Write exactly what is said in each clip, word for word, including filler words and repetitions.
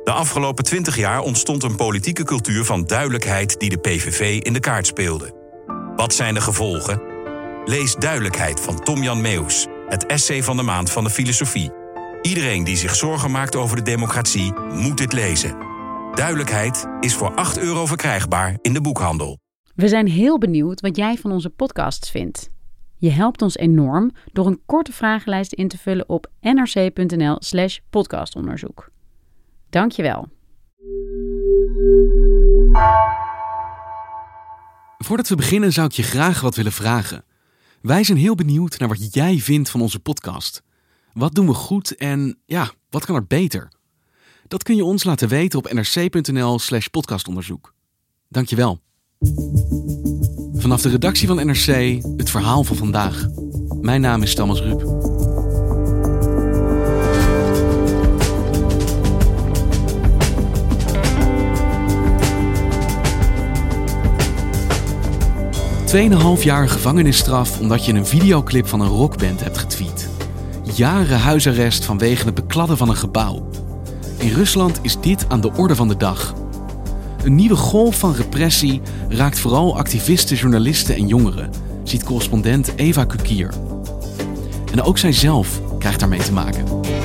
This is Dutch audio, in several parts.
De afgelopen twintig jaar ontstond een politieke cultuur van duidelijkheid die de P V V in de kaart speelde. Wat zijn de gevolgen? Lees Duidelijkheid van Tom-Jan Meeuws, het essay van de maand van de filosofie. Iedereen die zich zorgen maakt over de democratie moet dit lezen. Duidelijkheid is voor acht euro verkrijgbaar in de boekhandel. We zijn heel benieuwd wat jij van onze podcasts vindt. Je helpt ons enorm door een korte vragenlijst in te vullen op nrc.nl slash podcastonderzoek. Dank je wel. Voordat we beginnen zou ik je graag wat willen vragen. Wij zijn heel benieuwd naar wat jij vindt van onze podcast. Wat doen we goed en ja, wat kan er beter? Dat kun je ons laten weten op nrc.nl slash podcastonderzoek. Dank je wel. Vanaf de redactie van N R C, het verhaal van vandaag. Mijn naam is Thomas Rup. Tweeënhalf jaar gevangenisstraf omdat je een videoclip van een rockband hebt getweet. Jaren huisarrest vanwege het bekladden van een gebouw. In Rusland is dit aan de orde van de dag. Een nieuwe golf van repressie raakt vooral activisten, journalisten en jongeren, ziet correspondent Eva Kukier. En ook zij zelf krijgt daarmee te maken.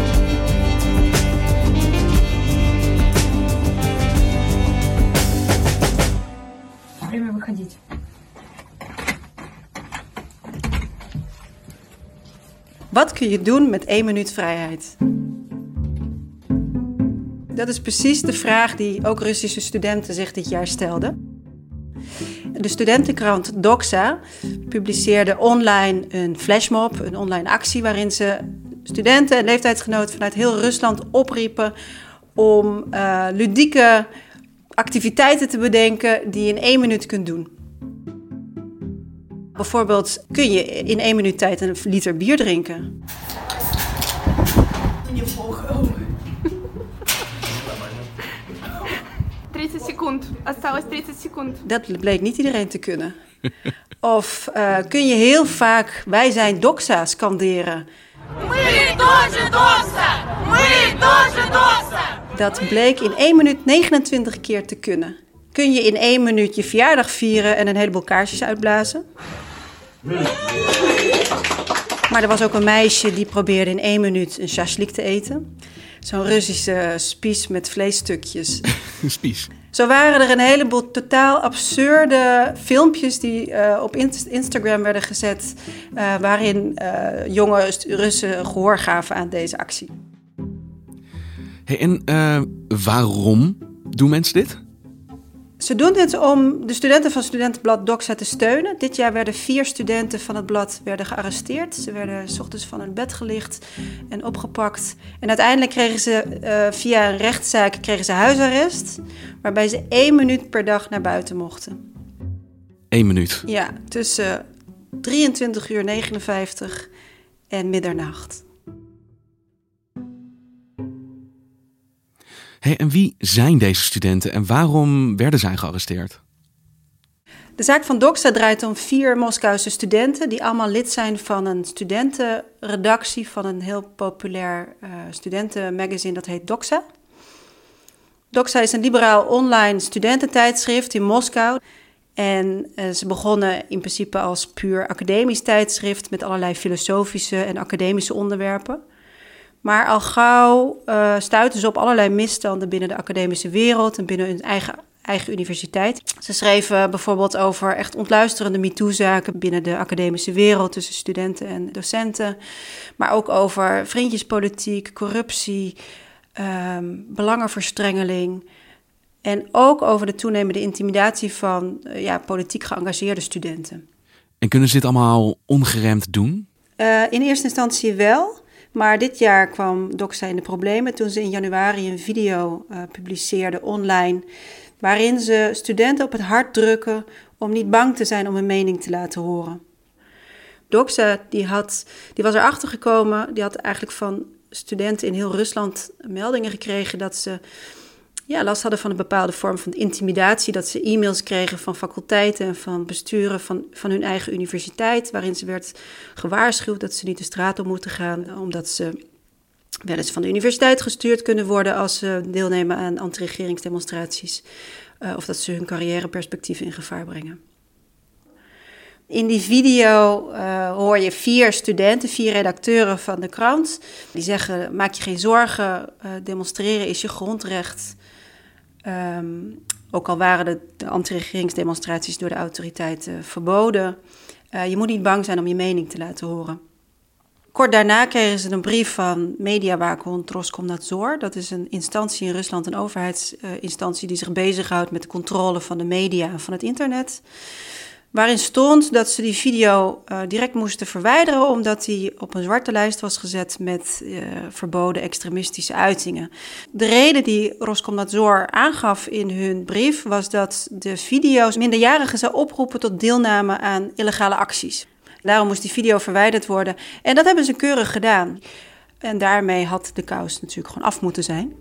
Wat kun je doen met één minuut vrijheid? Dat is precies de vraag die ook Russische studenten zich dit jaar stelden. De studentenkrant Doxa publiceerde online een flashmob, een online actie waarin ze studenten en leeftijdsgenoten vanuit heel Rusland opriepen om uh, ludieke activiteiten te bedenken die je in één minuut kunt doen. Bijvoorbeeld kun je in één minuut tijd een liter bier drinken. Je volgen. dertig секунд. Осталось dertig секунд. Dat bleek niet iedereen te kunnen. Of uh, kun je heel vaak wij zijn Doxa scanderen. Мы тоже Doxa! Мы тоже Doxa! Dat bleek in één minuut negenentwintig keer te kunnen. Kun je in één minuut je verjaardag vieren en een heleboel kaarsjes uitblazen? Maar er was ook een meisje die probeerde in één minuut een shashlik te eten. Zo'n Russische spies met vleesstukjes. Spies. Zo waren er een heleboel totaal absurde filmpjes die uh, op Instagram werden gezet, Uh, waarin uh, jonge Russen gehoor gaven aan deze actie. Hey, en uh, waarom doen mensen dit? Ze doen dit om de studenten van studentenblad Doxa te steunen. Dit jaar werden vier studenten van het blad werden gearresteerd. Ze werden 's ochtends van hun bed gelicht en opgepakt. En uiteindelijk kregen ze uh, via een rechtszaak kregen ze huisarrest, waarbij ze één minuut per dag naar buiten mochten. Eén minuut? Ja, tussen drieëntwintig uur negenenvijftig en middernacht. Hey, en wie zijn deze studenten en waarom werden zij gearresteerd? De zaak van Doxa draait om vier Moskouse studenten die allemaal lid zijn van een studentenredactie van een heel populair uh, studentenmagazine dat heet Doxa. Doxa is een liberaal online studententijdschrift in Moskou. En uh, ze begonnen in principe als puur academisch tijdschrift met allerlei filosofische en academische onderwerpen. Maar al gauw uh, stuiten ze op allerlei misstanden binnen de academische wereld en binnen hun eigen, eigen universiteit. Ze schreven bijvoorbeeld over echt ontluisterende MeToo-zaken binnen de academische wereld tussen studenten en docenten. Maar ook over vriendjespolitiek, corruptie, um, belangenverstrengeling. En ook over de toenemende intimidatie van uh, ja, politiek geëngageerde studenten. En kunnen ze dit allemaal ongeremd doen? Uh, in eerste instantie wel. Maar dit jaar kwam Doxa in de problemen toen ze in januari een video uh, publiceerde online, waarin ze studenten op het hart drukken om niet bang te zijn om hun mening te laten horen. Doxa die had, die was erachter gekomen, die had eigenlijk van studenten in heel Rusland meldingen gekregen dat ze ja, last hadden van een bepaalde vorm van intimidatie, dat ze e-mails kregen van faculteiten en van besturen van, van hun eigen universiteit, waarin ze werd gewaarschuwd dat ze niet de straat op moeten gaan, omdat ze wel eens van de universiteit gestuurd kunnen worden als ze deelnemen aan anti-regeringsdemonstraties. Uh, of dat ze hun carrièreperspectieven in gevaar brengen. In die video uh, hoor je vier studenten, vier redacteuren van de krant. Die zeggen, maak je geen zorgen, uh, demonstreren is je grondrecht. Um, ook al waren de, de anti-regeringsdemonstraties door de autoriteiten verboden. Uh, je moet niet bang zijn om je mening te laten horen. Kort daarna kregen ze een brief van mediawaakhond Roskomnadzor. Dat is een instantie in Rusland, een overheidsinstantie die zich bezighoudt met de controle van de media en van het internet. Waarin stond dat ze die video uh, direct moesten verwijderen omdat die op een zwarte lijst was gezet met uh, verboden extremistische uitingen. De reden die Roskomnadzor aangaf in hun brief was dat de video's minderjarigen zou oproepen tot deelname aan illegale acties. Daarom moest die video verwijderd worden. En dat hebben ze keurig gedaan. En daarmee had de kous natuurlijk gewoon af moeten zijn.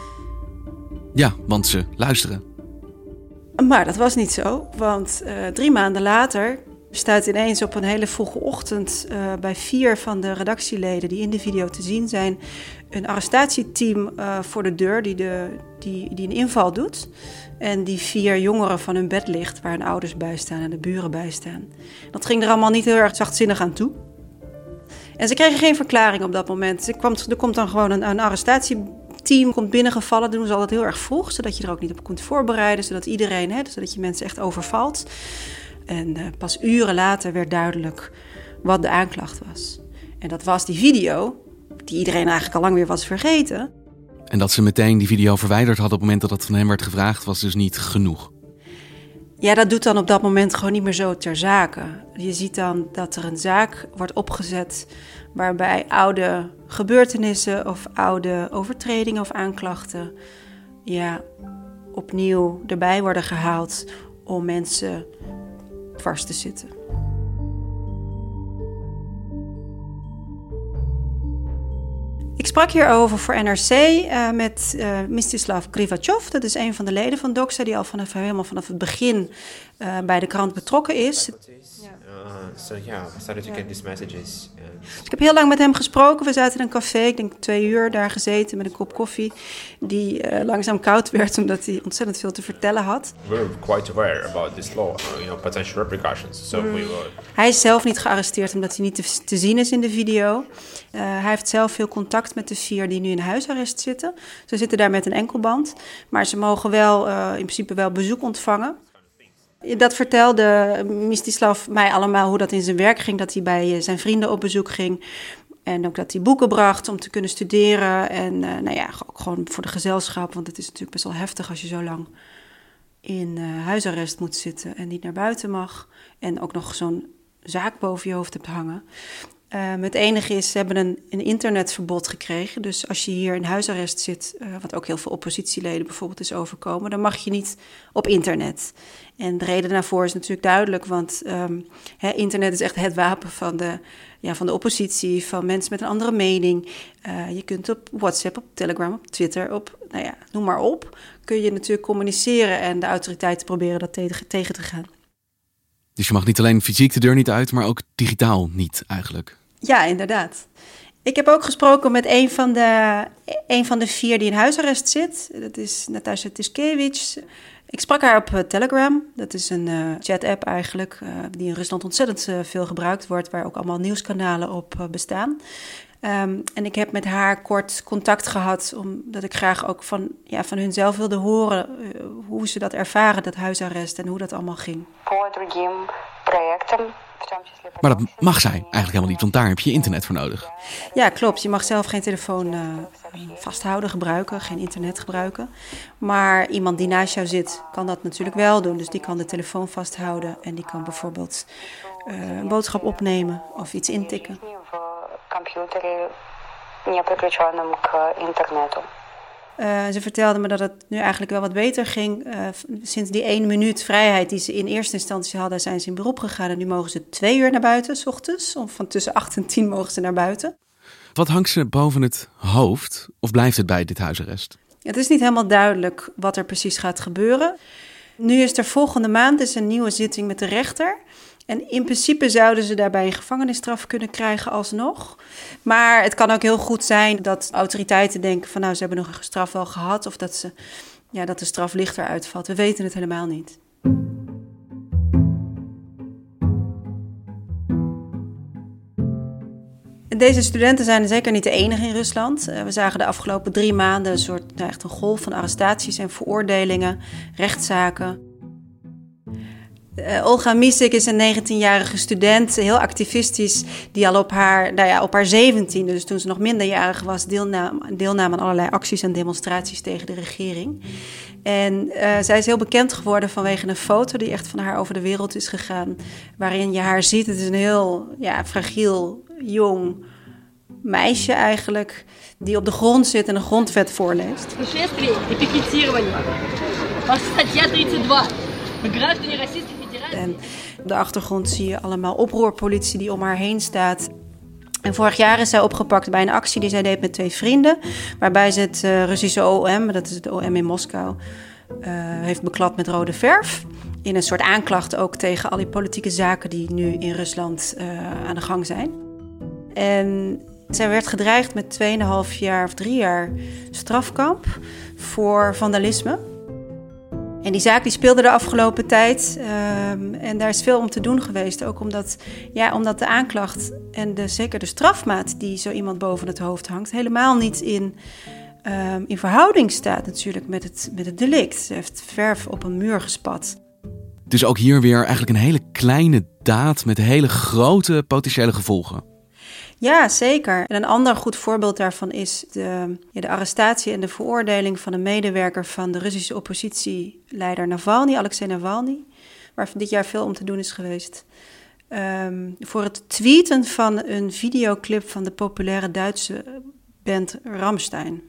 Ja, want ze luisteren. Maar dat was niet zo, want uh, drie maanden later staat ineens op een hele vroege ochtend uh, bij vier van de redactieleden die in de video te zien zijn, een arrestatieteam uh, voor de deur die, de, die, die een inval doet. En die vier jongeren van hun bed ligt, waar hun ouders bij staan en de buren bij staan. Dat ging er allemaal niet heel erg zachtzinnig aan toe. En ze kregen geen verklaring op dat moment. Er, kwam, er komt dan gewoon een, een arrestatieteam komt binnengevallen. Dat doen ze altijd heel erg vroeg, zodat je er ook niet op kunt voorbereiden. Zodat iedereen, hè, zodat je mensen echt overvalt. En uh, pas uren later werd duidelijk wat de aanklacht was. En dat was die video, die iedereen eigenlijk al lang weer was vergeten. En dat ze meteen die video verwijderd hadden op het moment dat dat van hem werd gevraagd, was dus niet genoeg. Ja, dat doet dan op dat moment gewoon niet meer zo ter zake. Je ziet dan dat er een zaak wordt opgezet waarbij oude gebeurtenissen of oude overtredingen of aanklachten ja, opnieuw erbij worden gehaald om mensen vast te zitten. Ik sprak hierover voor N R C uh, met uh, Mstislav Krivachov. Dat is een van de leden van Doxa die al vanaf, helemaal vanaf het begin uh, bij de krant betrokken is. So yeah, I started to get these messages. Dus ik heb heel lang met hem gesproken. We zaten in een café, ik denk twee uur daar gezeten met een kop koffie. Die uh, langzaam koud werd omdat hij ontzettend veel te vertellen had. We were quite aware about this law, you know, potential repercussions. So mm. we were... Hij is zelf niet gearresteerd omdat hij niet te, te zien is in de video. Uh, hij heeft zelf veel contact met de vier die nu in huisarrest zitten. Ze zitten daar met een enkelband. Maar ze mogen wel uh, in principe wel bezoek ontvangen. Dat vertelde Mstislav mij allemaal hoe dat in zijn werk ging. Dat hij bij zijn vrienden op bezoek ging. En ook dat hij boeken bracht om te kunnen studeren. En uh, nou ja, ook gewoon voor de gezelschap. Want het is natuurlijk best wel heftig als je zo lang in uh, huisarrest moet zitten en niet naar buiten mag. En ook nog zo'n zaak boven je hoofd hebt hangen. Uh, het enige is, ze hebben een, een internetverbod gekregen. Dus als je hier in huisarrest zit, uh, wat ook heel veel oppositieleden bijvoorbeeld is overkomen, dan mag je niet op internet. En de reden daarvoor is natuurlijk duidelijk, want um, hè, internet is echt het wapen van de, ja, van de oppositie, van mensen met een andere mening. Uh, je kunt op WhatsApp, op Telegram, op Twitter, op, nou ja, noem maar op, kun je natuurlijk communiceren en de autoriteiten proberen dat tegen, tegen te gaan. Dus je mag niet alleen fysiek de deur niet uit, maar ook digitaal niet eigenlijk. Ja, inderdaad. Ik heb ook gesproken met een van de, een van de vier die in huisarrest zit. Dat is Natasha Tiskevich. Ik sprak haar op Telegram. Dat is een uh, chat-app eigenlijk, uh, die in Rusland ontzettend uh, veel gebruikt wordt, waar ook allemaal nieuwskanalen op uh, bestaan. Um, en ik heb met haar kort contact gehad, omdat ik graag ook van, ja, van hun zelf wilde horen uh, hoe ze dat ervaren, dat huisarrest en hoe dat allemaal ging. Maar dat mag zij eigenlijk helemaal niet, want daar heb je internet voor nodig. Ja, klopt. Je mag zelf geen telefoon uh, vasthouden, gebruiken, geen internet gebruiken. Maar iemand die naast jou zit, kan dat natuurlijk wel doen. Dus die kan de telefoon vasthouden en die kan bijvoorbeeld uh, een boodschap opnemen of iets intikken. Uh, ze vertelde me dat het nu eigenlijk wel wat beter ging. Uh, sinds die één minuut vrijheid die ze in eerste instantie hadden, zijn ze in beroep gegaan. En nu mogen ze twee uur naar buiten, 's ochtends. Of van tussen acht en tien mogen ze naar buiten. Wat hangt ze boven het hoofd? Of blijft het bij dit huisarrest? Het is niet helemaal duidelijk wat er precies gaat gebeuren. Nu is er volgende maand is een nieuwe zitting met de rechter. En in principe zouden ze daarbij een gevangenisstraf kunnen krijgen alsnog. Maar het kan ook heel goed zijn dat autoriteiten denken van nou, ze hebben nog een straf wel gehad. Of dat, ze, ja, dat de straf lichter uitvalt. We weten het helemaal niet. Deze studenten zijn zeker niet de enige in Rusland. We zagen de afgelopen drie maanden een soort, nou echt een golf van arrestaties en veroordelingen, rechtszaken. Uh, Olga Misik is een negentienjarige student, heel activistisch, die al op haar, nou ja, op haar zeventiende, dus toen ze nog minderjarig was, deelnam, deelnam aan allerlei acties en demonstraties tegen de regering. En uh, zij is heel bekend geworden vanwege een foto die echt van haar over de wereld is gegaan, waarin je haar ziet. Het is een heel ja, fragiel, jong meisje eigenlijk, die op de grond zit en een grondwet voorleest. En op de achtergrond zie je allemaal oproerpolitie die om haar heen staat. En vorig jaar is zij opgepakt bij een actie die zij deed met twee vrienden, waarbij ze het uh, Russische O M, dat is het O M in Moskou, uh, heeft beklad met rode verf. In een soort aanklacht ook tegen al die politieke zaken die nu in Rusland uh, aan de gang zijn. En zij werd gedreigd met twee en een half jaar of drie jaar strafkamp voor vandalisme. En die zaak die speelde de afgelopen tijd. Um, en daar is veel om te doen geweest. Ook omdat, ja, omdat de aanklacht en de, zeker de strafmaat die zo iemand boven het hoofd hangt, helemaal niet in, um, in verhouding staat natuurlijk met het, met het delict. Ze heeft verf op een muur gespat. Dus ook hier weer eigenlijk een hele kleine daad met hele grote potentiële gevolgen. Ja, zeker. En een ander goed voorbeeld daarvan is de, ja, de arrestatie en de veroordeling van een medewerker van de Russische oppositieleider Navalny, Alexei Navalny, waar dit jaar veel om te doen is geweest. Um, voor het tweeten van een videoclip van de populaire Duitse band Rammstein.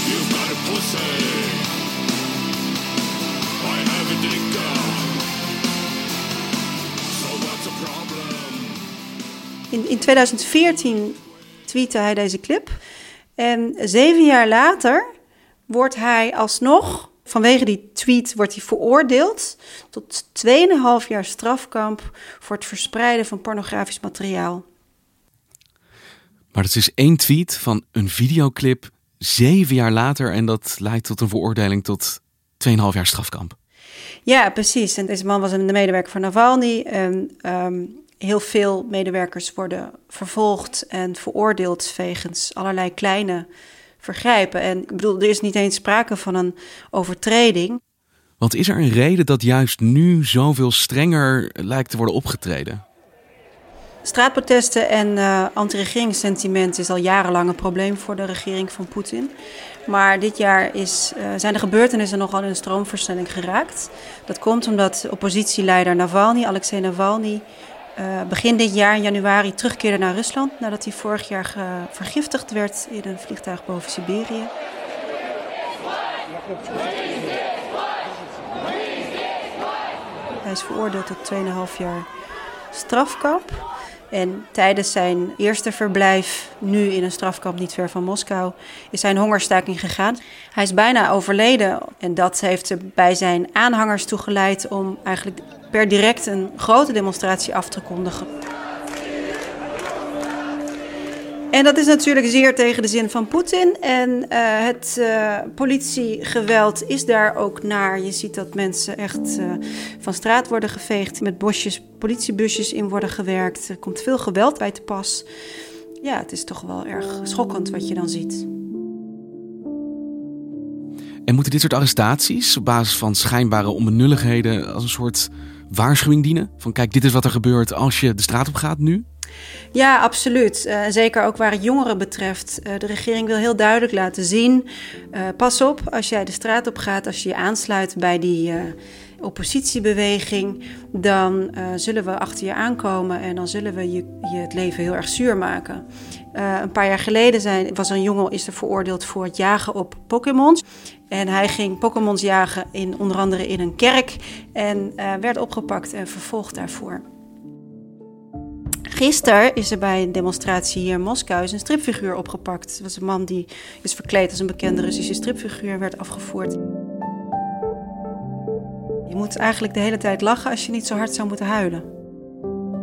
In, in tweeduizend veertien tweette hij deze clip. En zeven jaar later wordt hij alsnog, vanwege die tweet, wordt hij veroordeeld tot twee en een half jaar strafkamp voor het verspreiden van pornografisch materiaal. Maar het is één tweet van een videoclip zeven jaar later en dat leidt tot een veroordeling tot twee en een half jaar strafkamp. Ja, precies. En deze man was een medewerker van Navalny en um, heel veel medewerkers worden vervolgd en veroordeeld wegens allerlei kleine vergrijpen. En ik bedoel, er is niet eens sprake van een overtreding. Want is er een reden dat juist nu zoveel strenger lijkt te worden opgetreden? Straatprotesten en uh, anti-regeringssentiment is al jarenlang een probleem voor de regering van Poetin. Maar dit jaar is, uh, zijn de gebeurtenissen nogal in een stroomversnelling geraakt. Dat komt omdat oppositieleider Navalny, Alexei Navalny, Uh, begin dit jaar, in januari, terugkeerde naar Rusland nadat hij vorig jaar ge- vergiftigd werd in een vliegtuig boven Siberië. Hij is veroordeeld tot twee en een half jaar strafkamp. En tijdens zijn eerste verblijf, nu in een strafkamp niet ver van Moskou, is hij een hongerstaking gegaan. Hij is bijna overleden en dat heeft er bij zijn aanhangers toegeleid om eigenlijk per direct een grote demonstratie af te kondigen. En dat is natuurlijk zeer tegen de zin van Poetin. En uh, het uh, politiegeweld is daar ook naar. Je ziet dat mensen echt uh, van straat worden geveegd, met bosjes, politiebusjes in worden gewerkt. Er komt veel geweld bij te pas. Ja, het is toch wel erg schokkend wat je dan ziet. En moeten dit soort arrestaties op basis van schijnbare onbenulligheden als een soort waarschuwing dienen? Van kijk, dit is wat er gebeurt als je de straat op gaat nu? Ja, absoluut. Uh, zeker ook waar het jongeren betreft. Uh, de regering wil heel duidelijk laten zien, uh, pas op als jij de straat op gaat, als je je aansluit bij die uh, oppositiebeweging, dan uh, zullen we achter je aankomen en dan zullen we je, je het leven heel erg zuur maken. Uh, een paar jaar geleden zijn, was een jongen is er veroordeeld voor het jagen op Pokémons. En hij ging Pokémons jagen in, onder andere in een kerk en uh, werd opgepakt en vervolgd daarvoor. Gisteren is er bij een demonstratie hier in Moskou een stripfiguur opgepakt. Het was een man die is verkleed als een bekende Russische stripfiguur en werd afgevoerd. Je moet eigenlijk de hele tijd lachen als je niet zo hard zou moeten huilen.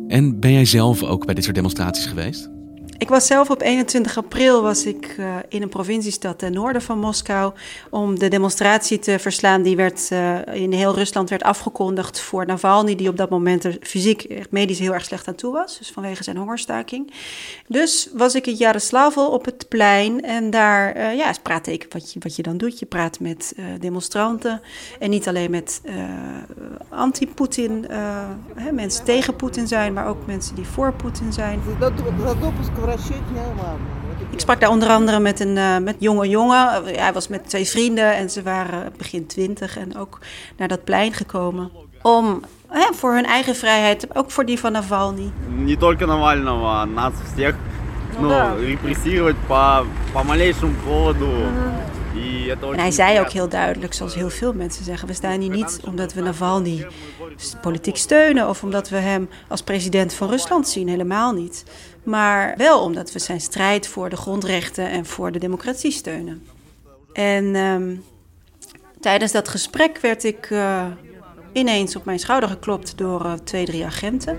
En ben jij zelf ook bij dit soort demonstraties geweest? Ik was zelf op eenentwintig april was ik uh, in een provinciestad ten noorden van Moskou om de demonstratie te verslaan die werd, uh, in heel Rusland werd afgekondigd voor Navalny, die op dat moment er fysiek, echt medisch heel erg slecht aan toe was, dus vanwege zijn hongerstaking. Dus was ik in Yaroslavl op het plein en daar uh, ja, praatte ik wat je, wat je dan doet. Je praat met uh, demonstranten en niet alleen met uh, anti-Poetin, uh, hè, mensen tegen Poetin zijn, maar ook mensen die voor Poetin zijn. Ik sprak daar onder andere met een uh, met jonge jongen. Hij was met twee vrienden en ze waren begin twintig en ook naar dat plein gekomen. Om hè, voor hun eigen vrijheid, ook voor die van Navalny. Не только Навального, нас всех, ну, репрессировать по, по малейшему поводу. En hij zei ook heel duidelijk, zoals heel veel mensen zeggen, we staan hier niet omdat we Navalny politiek steunen of omdat we hem als president van Rusland zien, helemaal niet. Maar wel omdat we zijn strijd voor de grondrechten en voor de democratie steunen. En um, tijdens dat gesprek werd ik uh, ineens op mijn schouder geklopt door uh, twee, drie agenten.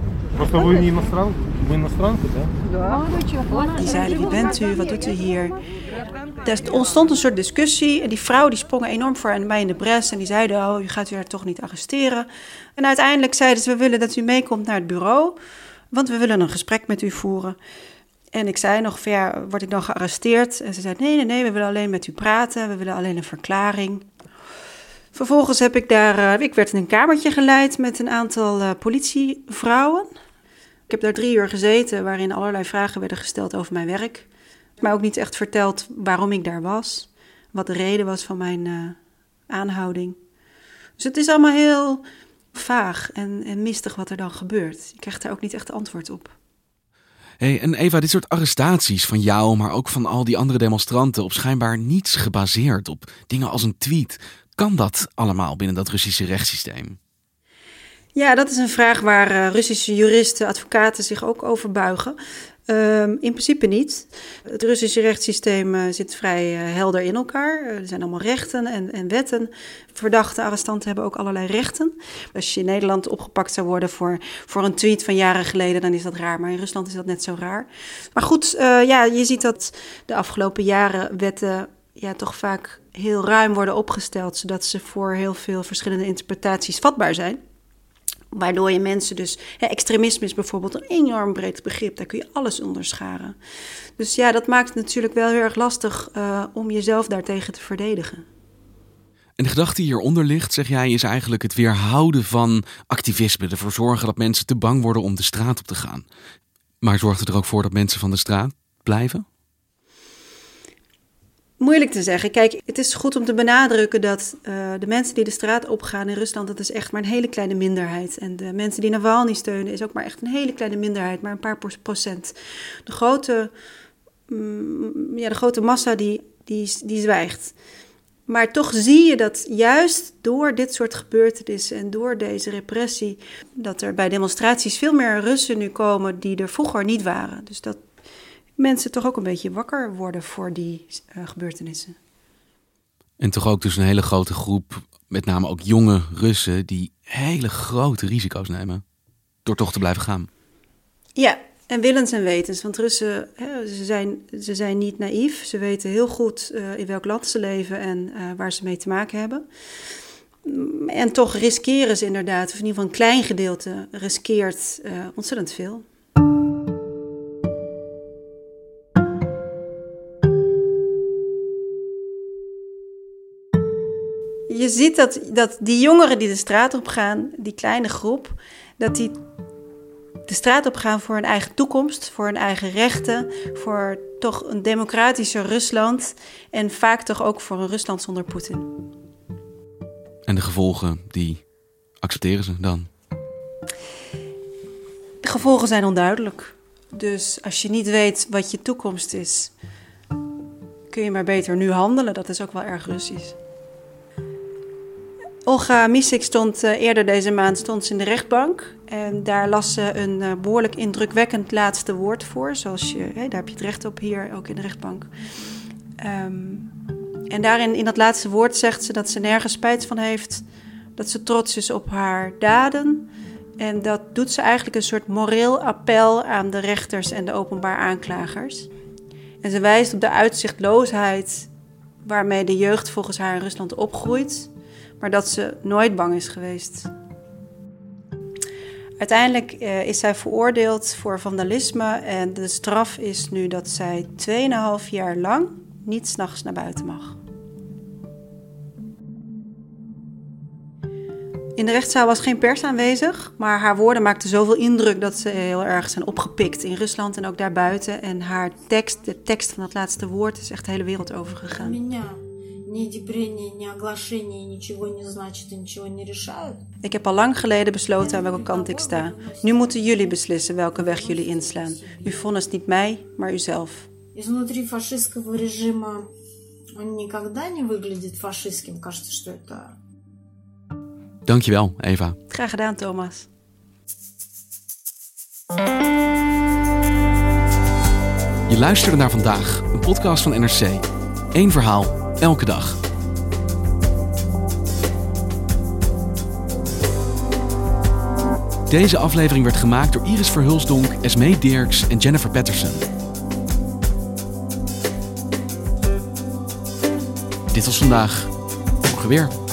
Die zeiden, wie bent u, wat doet u hier? Er ontstond een soort discussie en die vrouw die sprong enorm voor mij in de bres en die zeiden, oh, u gaat u haar toch niet arresteren. En uiteindelijk zeiden ze, we willen dat u meekomt naar het bureau, want we willen een gesprek met u voeren. En ik zei nog, ja, word ik dan gearresteerd? En ze zei, nee, nee, nee, we willen alleen met u praten, we willen alleen een verklaring. Vervolgens heb ik daar, uh, ik werd in een kamertje geleid met een aantal uh, politievrouwen. Ik heb daar drie uur gezeten waarin allerlei vragen werden gesteld over mijn werk. Maar ook niet echt verteld waarom ik daar was, wat de reden was van mijn uh, aanhouding. Dus het is allemaal heel vaag en, en mistig wat er dan gebeurt. Je krijgt daar ook niet echt antwoord op. Hey, en Eva, dit soort arrestaties van jou, maar ook van al die andere demonstranten op schijnbaar niets gebaseerd, op dingen als een tweet. Kan dat allemaal binnen dat Russische rechtssysteem? Ja, dat is een vraag waar uh, Russische juristen, advocaten zich ook over buigen. Um, in principe niet. Het Russische rechtssysteem uh, zit vrij uh, helder in elkaar. Uh, er zijn allemaal rechten en, en wetten. Verdachte arrestanten hebben ook allerlei rechten. Als je in Nederland opgepakt zou worden voor, voor een tweet van jaren geleden, dan is dat raar. Maar in Rusland is dat net zo raar. Maar goed, uh, ja, je ziet dat de afgelopen jaren wetten ja, toch vaak heel ruim worden opgesteld, zodat ze voor heel veel verschillende interpretaties vatbaar zijn. Waardoor je mensen dus... Ja, extremisme is bijvoorbeeld een enorm breed begrip. Daar kun je alles onder scharen. Dus ja, dat maakt het natuurlijk wel heel erg lastig uh, om jezelf daartegen te verdedigen. En de gedachte die hieronder ligt, zeg jij, is eigenlijk het weerhouden van activisme. Ervoor zorgen dat mensen te bang worden om de straat op te gaan. Maar zorgt het er ook voor dat mensen van de straat blijven? Moeilijk te zeggen. Kijk, het is goed om te benadrukken dat uh, de mensen die de straat opgaan in Rusland, dat is echt maar een hele kleine minderheid. En de mensen die Navalny steunen is ook maar echt een hele kleine minderheid, maar een paar procent. De grote, mm, ja, de grote massa die, die, die zwijgt. Maar toch zie je dat juist door dit soort gebeurtenissen en door deze repressie, dat er bij demonstraties veel meer Russen nu komen die er vroeger niet waren. Dus dat mensen toch ook een beetje wakker worden voor die uh, gebeurtenissen. En toch ook dus een hele grote groep, met name ook jonge Russen, die hele grote risico's nemen door toch te blijven gaan. Ja, en willens en wetens. Want Russen, hè, ze, zijn, ze zijn niet naïef. Ze weten heel goed uh, in welk land ze leven en uh, waar ze mee te maken hebben. En toch riskeren ze inderdaad, of in ieder geval een klein gedeelte riskeert uh, ontzettend veel. Je ziet dat, dat die jongeren die de straat op gaan, die kleine groep, dat die de straat op gaan voor hun eigen toekomst, voor hun eigen rechten, voor toch een democratischer Rusland en vaak toch ook voor een Rusland zonder Poetin. En de gevolgen, die accepteren ze dan? De gevolgen zijn onduidelijk. Dus als je niet weet wat je toekomst is, kun je maar beter nu handelen. Dat is ook wel erg Russisch. Olga Misik stond uh, eerder deze maand stond ze in de rechtbank. En daar las ze een uh, behoorlijk indrukwekkend laatste woord voor. Zoals je, hè, daar heb je het recht op hier, ook in de rechtbank. Um, en daarin, in dat laatste woord zegt ze dat ze nergens spijt van heeft. Dat ze trots is op haar daden. En dat doet ze eigenlijk een soort moreel appel aan de rechters en de openbaar aanklagers. En ze wijst op de uitzichtloosheid waarmee de jeugd volgens haar in Rusland opgroeit, maar dat ze nooit bang is geweest. Uiteindelijk uh, is zij veroordeeld voor vandalisme en de straf is nu dat zij tweeënhalf jaar lang niet 's nachts naar buiten mag. In de rechtszaal was geen pers aanwezig, maar haar woorden maakten zoveel indruk dat ze heel erg zijn opgepikt in Rusland en ook daarbuiten. En haar tekst, de tekst van het laatste woord, is echt de hele wereld overgegaan. Ik heb al lang geleden besloten aan welke kant ik sta. Nu moeten jullie beslissen welke weg jullie inslaan. U vonnis niet mij, maar uzelf. Изнутри фашистского режима он никогда не выглядит фашистским. Кажется, что это... Dankjewel, Eva. Graag gedaan, Thomas. Je luisterde naar Vandaag, een podcast van N R C. Eén verhaal, elke dag. Deze aflevering werd gemaakt door Iris Verhulsdonk, Esmee Dirks en Jennifer Patterson. Dit was Vandaag. Morgen weer.